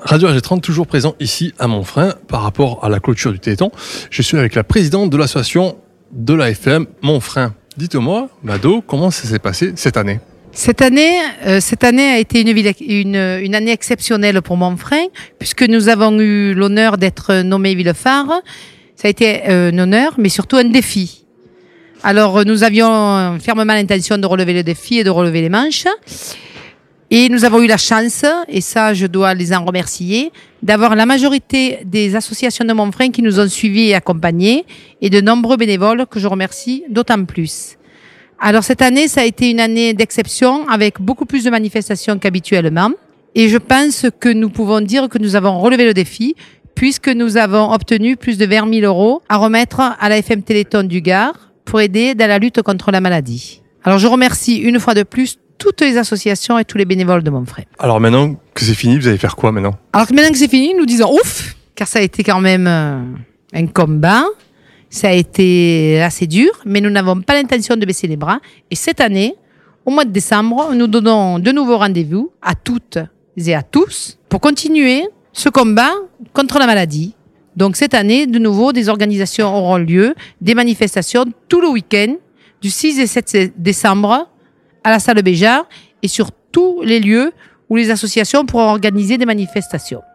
Radio RG30, toujours présent ici à Montfrin par rapport à la clôture du Téléthon. Je suis avec la présidente de l'association de l'AFM Montfrin. Dites-moi, Mado, comment ça s'est passé cette année ? Cette année a été une année exceptionnelle pour Montfrin, puisque nous avons eu l'honneur d'être nommés ville phare. Ça a été un honneur, mais surtout un défi. Alors, nous avions fermement l'intention de relever le défi et de relever les manches. Et nous avons eu la chance, et ça je dois les en remercier, d'avoir la majorité des associations de Montfrin qui nous ont suivis et accompagnés, et de nombreux bénévoles que je remercie d'autant plus. Alors cette année, ça a été une année d'exception, avec beaucoup plus de manifestations qu'habituellement. Et je pense que nous pouvons dire que nous avons relevé le défi, puisque nous avons obtenu plus de 20 000 € à remettre à l'AFM Téléthon du Gard pour aider dans la lutte contre la maladie. Alors je remercie une fois de plus toutes les associations et tous les bénévoles de Montfrin. Alors maintenant que c'est fini, vous allez faire quoi maintenant ? Alors que maintenant que c'est fini, nous disons ouf, car ça a été quand même un combat, ça a été assez dur, mais nous n'avons pas l'intention de baisser les bras. Et cette année, au mois de décembre, nous donnons de nouveaux rendez-vous à toutes et à tous pour continuer ce combat contre la maladie. Donc cette année, de nouveau, des organisations auront lieu, des manifestations tout le week-end, du 6 et 7 décembre, à la salle Béjart et sur tous les lieux où les associations pourront organiser des manifestations.